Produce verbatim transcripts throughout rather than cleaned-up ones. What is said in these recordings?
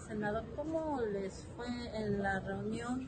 senador, ¿cómo les fue en la reunión?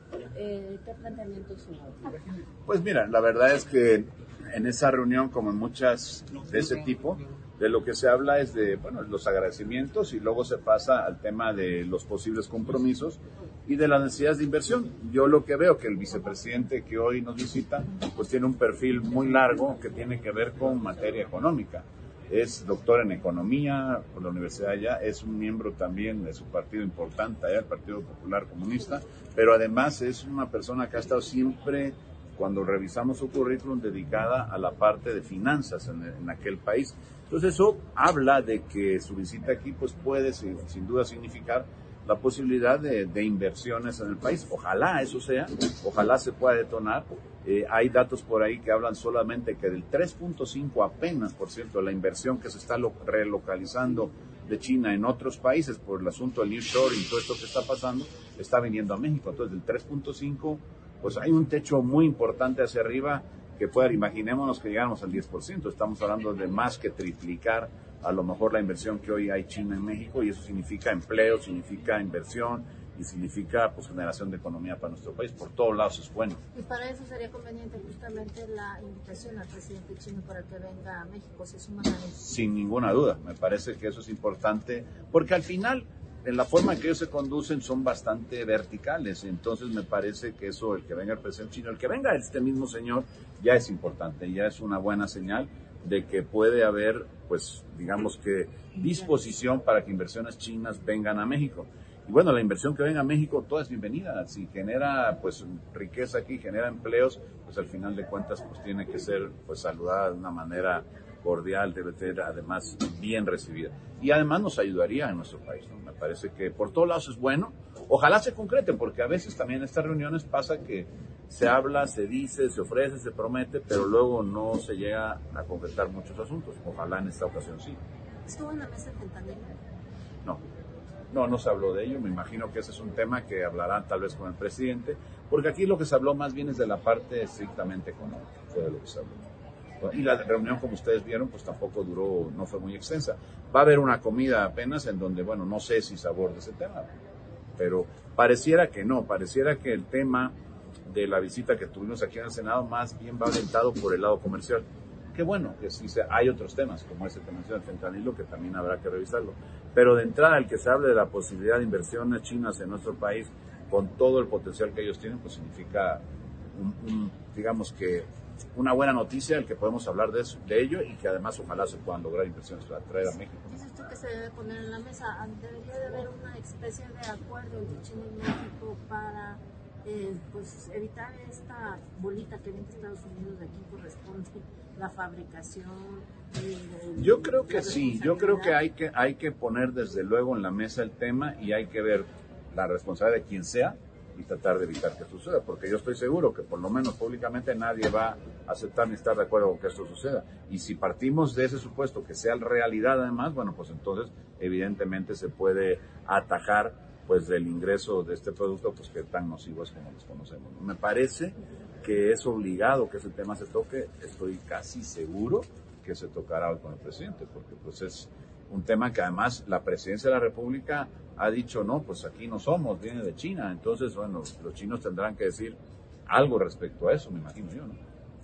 Eh, ¿Qué planteamientos hubo? Pues mira, la verdad es que en esa reunión, como en muchas de ese tipo, de lo que se habla es de, bueno, los agradecimientos y luego se pasa al tema de los posibles compromisos y de las necesidades de inversión. Yo lo que veo que el vicepresidente que hoy nos visita, pues tiene un perfil muy largo que tiene que ver con materia económica. Es doctor en economía por la universidad allá, es un miembro también de su partido importante allá, el Partido Popular Comunista, pero además es una persona que ha estado siempre, cuando revisamos su currículum, dedicada a la parte de finanzas en, en aquel país. Entonces eso habla de que su visita aquí pues puede sin, sin duda significar la posibilidad de, de inversiones en el país. Ojalá eso sea, ojalá se pueda detonar. Eh, hay datos por ahí que hablan solamente que del tres punto cinco apenas, por cierto, de la inversión que se está lo, relocalizando de China en otros países por el asunto del nearshoring y todo esto que está pasando, está viniendo a México. Entonces del tres punto cinco, pues hay un techo muy importante hacia arriba que pueda, imaginémonos que llegáramos al diez por ciento. Estamos hablando de más que triplicar a lo mejor la inversión que hoy hay China en México, y eso significa empleo, significa inversión y significa pues generación de economía para nuestro país. Por todos lados es bueno. Y para eso sería conveniente justamente la invitación al presidente chino para que venga a México, ¿se suman a eso? Sin ninguna duda, me parece que eso es importante, porque al final, en la forma en que ellos se conducen, son bastante verticales. Entonces me parece que eso, el que venga el presidente chino, el que venga este mismo señor, ya es importante, ya es una buena señal de que puede haber, pues, digamos que disposición para que inversiones chinas vengan a México. Y bueno, la inversión que venga a México, toda es bienvenida. Si genera, pues, riqueza aquí, genera empleos, pues al final de cuentas, pues tiene que ser, pues, saludada de una manera cordial, debe ser además bien recibida. Y además nos ayudaría en nuestro país, ¿no? Me parece que por todos lados es bueno. Ojalá se concreten, porque a veces también en estas reuniones pasa que se habla, se dice, se ofrece, se promete, pero luego no se llega a concretar muchos asuntos. Ojalá en esta ocasión sí. ¿Estuvo en la mesa de fentanilo? No, no, no se habló de ello. Me imagino que ese es un tema que hablarán tal vez con el presidente, porque aquí lo que se habló más bien es de la parte estrictamente económica, fue de lo que se habló. Y la reunión, como ustedes vieron, pues tampoco duró, no fue muy extensa. Va a haber una comida apenas en donde, bueno, no sé si se aborde ese tema, pero pareciera que no, pareciera que el tema de la visita que tuvimos aquí en el Senado más bien va orientado por el lado comercial. Qué bueno que sí se, hay otros temas, como ese que menciona el fentanilo, que también habrá que revisarlo. Pero de entrada, el que se hable de la posibilidad de inversiones chinas en nuestro país, con todo el potencial que ellos tienen, pues significa, un, un, digamos que, una buena noticia el que podemos hablar de, eso, de ello, y que además ojalá se puedan lograr inversiones para traer a México. Dices tú que se debe poner en la mesa, debería de haber una especie de acuerdo entre China y México para eh, pues evitar esta bolita que viene de Estados Unidos, de aquí corresponde la fabricación. Eh, yo creo que sí, yo creo que hay que hay que poner desde luego en la mesa el tema, y hay que ver la responsabilidad de quien sea y tratar de evitar que suceda, porque yo estoy seguro que por lo menos públicamente nadie va a aceptar ni estar de acuerdo con que esto suceda. Y si partimos de ese supuesto que sea realidad además, bueno, pues entonces evidentemente se puede atajar pues el ingreso de este producto, pues que tan nocivo es como los conocemos, ¿no? Me parece que es obligado que ese tema se toque, estoy casi seguro que se tocará hoy con el presidente, porque pues es un tema que además la presidencia de la República ha dicho, no, pues aquí no somos, viene de China. Entonces, bueno, los chinos tendrán que decir algo respecto a eso, me imagino yo, ¿no?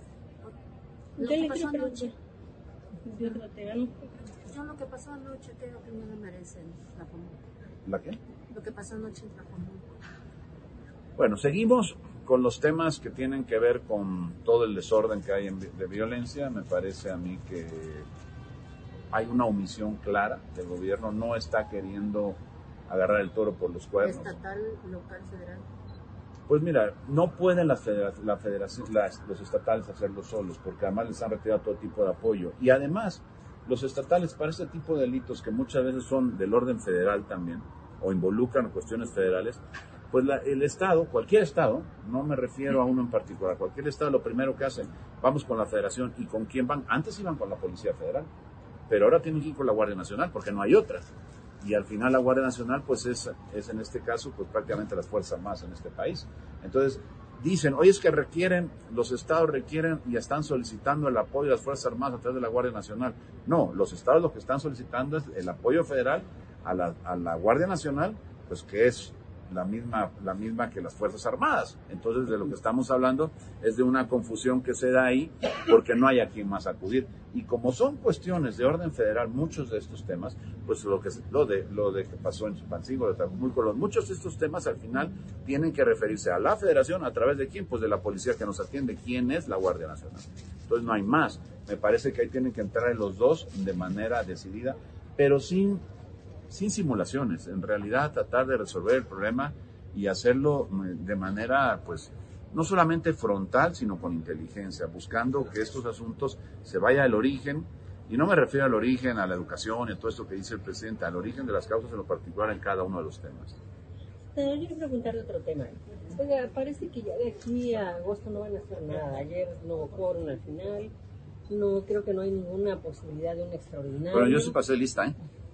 Lo que pasó anoche. Yo lo que pasó anoche, ¿qué opinión le merecen la común? ¿La qué? Lo que pasó anoche en la común. Bueno, seguimos con los temas que tienen que ver con todo el desorden que hay en, de violencia. Me parece a mí que hay una omisión clara del gobierno, no está queriendo agarrar el toro por los cuernos. ¿Estatal, local, federal? Pues mira, no pueden las federa la federación, las, los estatales hacerlo solos, porque además les han retirado todo tipo de apoyo. Y además, los estatales para este tipo de delitos, que muchas veces son del orden federal también, o involucran cuestiones federales, pues la, el Estado, cualquier Estado, no me refiero a uno en particular, cualquier Estado lo primero que hacen, vamos con la Federación. ¿Y con quién van? Antes iban con la Policía Federal, pero ahora tienen que ir con la Guardia Nacional, porque no hay otra. Y al final la Guardia Nacional, pues es, es en este caso, pues prácticamente las fuerzas armadas en este país. Entonces, dicen, oye, es que requieren, los estados requieren y están solicitando el apoyo de las Fuerzas Armadas a través de la Guardia Nacional. No, los estados lo que están solicitando es el apoyo federal a la, a la Guardia Nacional, pues que es la misma, la misma que las Fuerzas Armadas. Entonces, de lo que estamos hablando es de una confusión que se da ahí porque no hay a quien más acudir. Y como son cuestiones de orden federal, muchos de estos temas, pues lo que lo de lo de que pasó en Chilpancingo, de Tlajomulco, muchos de estos temas al final tienen que referirse a la Federación, ¿a través de quién? Pues de la policía que nos atiende, ¿quién es? La Guardia Nacional. Entonces no hay más. Me parece que ahí tienen que entrar en los dos de manera decidida, pero sin sin simulaciones, en realidad tratar de resolver el problema y hacerlo de manera, pues, no solamente frontal, sino con inteligencia, buscando que estos asuntos se vaya al origen, y no me refiero al origen, a la educación y a todo esto que dice el presidente, al origen de las causas en lo particular en cada uno de los temas. Pero yo quiero preguntarle otro tema. Oiga, parece que ya de aquí a agosto no van a hacer nada. Ayer no hubo quórum al final, no creo que no hay ninguna posibilidad de un extraordinario. Bueno, yo sí pasé lista, ¿eh?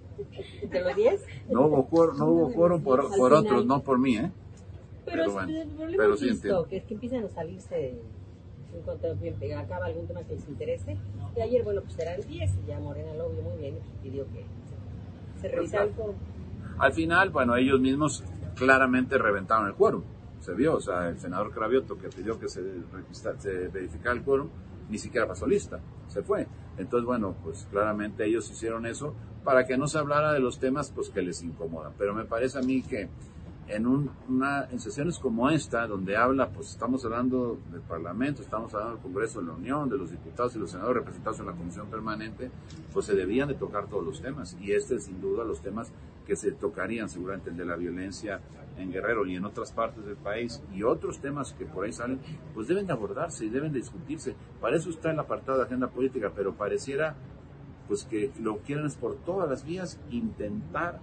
¿De los diez? No hubo quórum, no hubo quórum por, por otros, no por mí, ¿eh? Pero, pero bueno, el problema pero sí visto, que es que empiezan a salirse en cuanto acaba algún tema que les interese. Y ayer, bueno, pues eran diez y ya Morena lo vio muy bien y pidió que se, se revisara el quórum. Al final, bueno, ellos mismos claramente reventaron el quórum. Se vio, o sea, el senador Cravioto que pidió que se, se verificara el quórum, ni siquiera pasó lista, se fue. Entonces, bueno, pues claramente ellos hicieron eso para que no se hablara de los temas pues que les incomodan. Pero me parece a mí que en, un, una, en sesiones como esta, donde habla, pues estamos hablando del Parlamento, estamos hablando del Congreso de la Unión, de los diputados y los senadores representados en la Comisión Permanente, pues se debían de tocar todos los temas. Y este, sin duda, los temas que se tocarían, seguramente el de la violencia en Guerrero y en otras partes del país, y otros temas que por ahí salen, pues deben de abordarse y deben de discutirse. Para eso está el apartado de agenda política, pero pareciera pues que lo quieren es por todas las vías intentar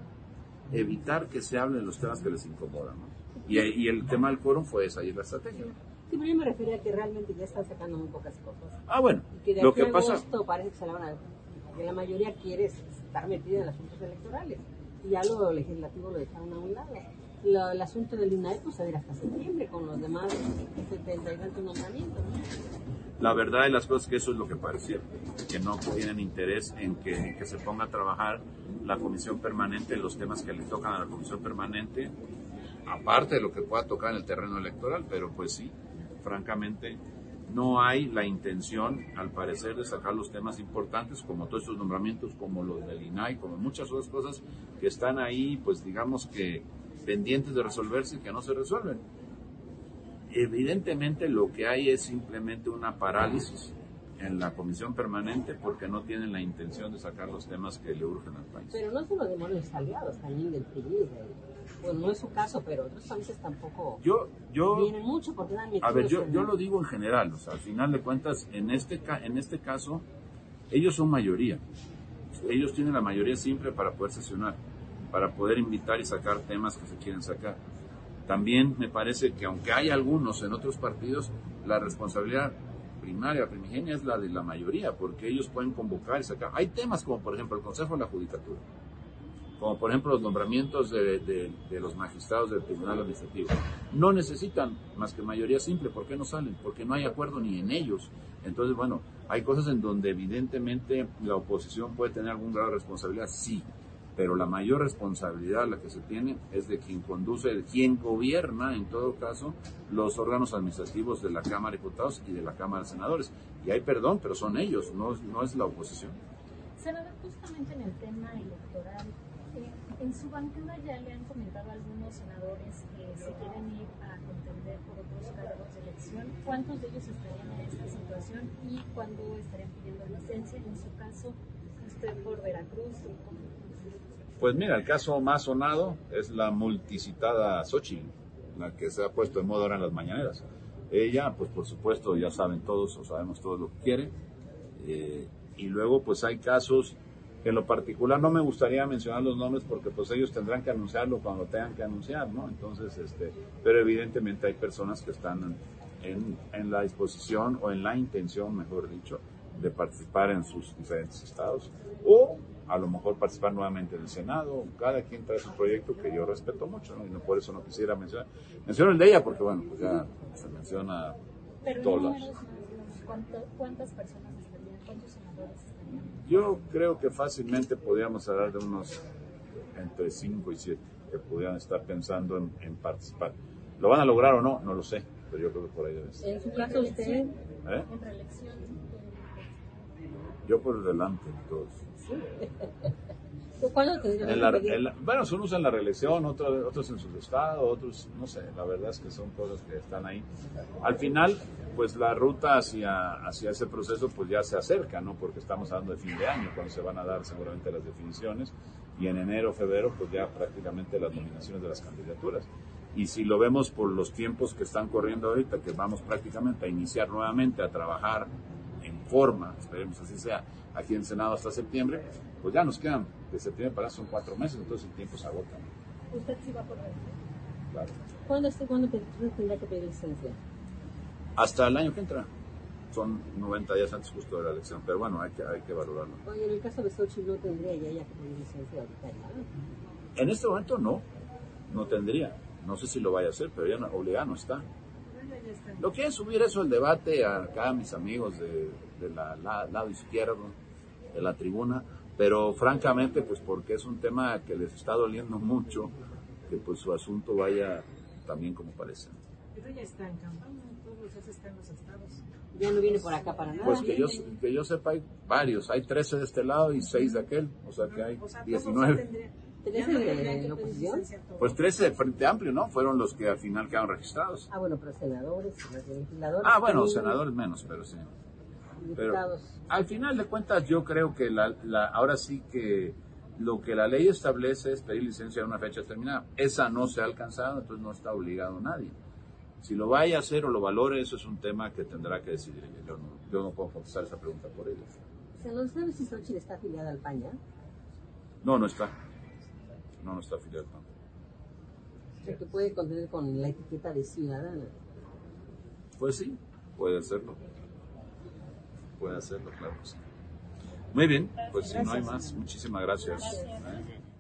evitar que se hablen los temas que les incomodan, ¿no? Y, y el tema del quórum fue esa, y es la estrategia. Sí, pero yo me refería a que realmente ya están sacando muy pocas cosas. Ah, bueno, y que de lo aquí que a pasa... agosto parece que se la van a... que la mayoría quiere estar metida en asuntos electorales, y ya lo legislativo lo dejaron a un lado. Lo, el asunto del INAE pues se verá hasta septiembre con los demás setenta y tantos nombramientos, ¿no? La verdad de las cosas es que eso es lo que parecía, que no tienen interés en que, en que se ponga a trabajar la comisión permanente en los temas que le tocan a la comisión permanente, aparte de lo que pueda tocar en el terreno electoral, pero pues sí, francamente no hay la intención, al parecer, de sacar los temas importantes, como todos estos nombramientos, como los del INAI, como muchas otras cosas que están ahí, pues digamos que pendientes de resolverse y que no se resuelven. Evidentemente lo que hay es simplemente una parálisis en la comisión permanente porque no tienen la intención de sacar los temas que le urgen al país. Pero no solo demonios aliados, también del P R I. Pues no es su caso, pero otros países tampoco yo, yo, vienen mucho porque dan metidos. A ver, yo, en... yo lo digo en general, o sea, al final de cuentas, en este, en este caso, ellos son mayoría. Ellos tienen la mayoría simple para poder sesionar, para poder invitar y sacar temas que se quieren sacar. También me parece que aunque hay algunos en otros partidos, la responsabilidad primaria, primigenia es la de la mayoría, porque ellos pueden convocar y sacar. Hay temas como, por ejemplo, el Consejo de la Judicatura, como por ejemplo los nombramientos de, de, de los magistrados del Tribunal Administrativo. No necesitan más que mayoría simple. ¿Por qué no salen? Porque no hay acuerdo ni en ellos. Entonces, bueno, hay cosas en donde evidentemente la oposición puede tener algún grado de responsabilidad, sí. Pero la mayor responsabilidad, la que se tiene, es de quien conduce, quien gobierna, en todo caso, los órganos administrativos de la Cámara de Diputados y de la Cámara de Senadores. Y hay perdón, pero son ellos, no, no es la oposición. Senador, justamente en el tema electoral, eh, en su bancada ya le han comentado a algunos senadores que se quieren ir a contender por otros cargos de elección. ¿Cuántos de ellos estarían en esta situación y cuándo estarían pidiendo licencia? En su caso, usted por Veracruz. Pues mira, el caso más sonado es la multicitada Xochitl, la que se ha puesto de moda ahora en las mañaneras. Ella, pues por supuesto, ya saben todos, o sabemos todos lo que quiere. Eh, y luego, pues hay casos que en lo particular no me gustaría mencionar los nombres porque pues ellos tendrán que anunciarlo cuando lo tengan que anunciar, ¿no? Entonces, este, pero evidentemente hay personas que están en, en la disposición o en la intención, mejor dicho, de participar en sus diferentes estados o a lo mejor participar nuevamente en el Senado. Cada quien trae su proyecto que yo respeto mucho, ¿no? Y no, por eso no quisiera mencionar. Menciono el de ella porque, bueno, pues ya se menciona todas. ¿Cuántas personas estarían? ¿Cuántos senadores estarían? Yo creo que fácilmente podríamos hablar de unos entre cinco y siete que pudieran estar pensando en, en participar. ¿Lo van a lograr o no? No lo sé, pero yo creo que por ahí debe ser. En su caso, usted... ¿Eh? En reelección. Yo por delante, todos. ¿Cuándo tendría En la, que pedir? en la, bueno, unos en la reelección, otros, otros en su estado, otros, no sé, la verdad es que son cosas que están ahí. Al final, pues la ruta hacia, hacia ese proceso pues ya se acerca, ¿no? Porque estamos hablando de fin de año, cuando se van a dar seguramente las definiciones, y en enero, febrero, pues ya prácticamente las nominaciones de las candidaturas. Y si lo vemos por los tiempos que están corriendo ahorita, que vamos prácticamente a iniciar nuevamente a trabajar en forma, esperemos así sea, aquí en Senado hasta septiembre, pues ya nos quedan de septiembre para son cuatro meses, entonces el tiempo se agota. ¿Usted sí va por reelección? Claro. ¿Cuándo, este, ¿cuándo tendrá que pedir licencia? Hasta el año que entra. Son noventa días antes justo de la elección, pero bueno, hay que, hay que valorarlo. Oye, en el caso de Xochitl no tendría ya, ya que pedir licencia ahorita, ¿no? En este momento no, no tendría. No sé si lo vaya a hacer, pero ya no, obligado no está. Lo quieren subir eso el debate acá mis amigos de, de la, la lado izquierdo de la tribuna, pero francamente pues porque es un tema que les está doliendo mucho que pues su asunto vaya también como parece. Pero ya está en campaña, todos los días están en los estados. Ya no viene por acá para nada. Pues que yo, que yo sepa hay varios, hay trece de este lado y seis de aquel, o sea que hay O sea, todos diecinueve. tendrían- ¿trece de la oposición? Pues trece de Frente Amplio, ¿no? Fueron los que al final quedaron registrados. Ah, bueno, pero senadores, legisladores. Ah, bueno, también, senadores menos, pero sí. Pero diputados. al final de cuentas yo creo que la, la, ahora sí que lo que la ley establece es pedir licencia a una fecha determinada. Esa no se ha alcanzado, entonces no está obligado nadie. Si lo vaya a hacer o lo valore, eso es un tema que tendrá que decidir ella. Yo no, yo no puedo contestar esa pregunta por ellos. O sea, ¿no sabe si Xochitl está afiliada al P A N ya? No, no está. No, no está afiliado. No. O sea, que puede contener con la etiqueta de ciudadana. Pues sí, puede hacerlo. Puede hacerlo, claro que sí. Muy bien, pues si no hay más, muchísimas gracias. Gracias.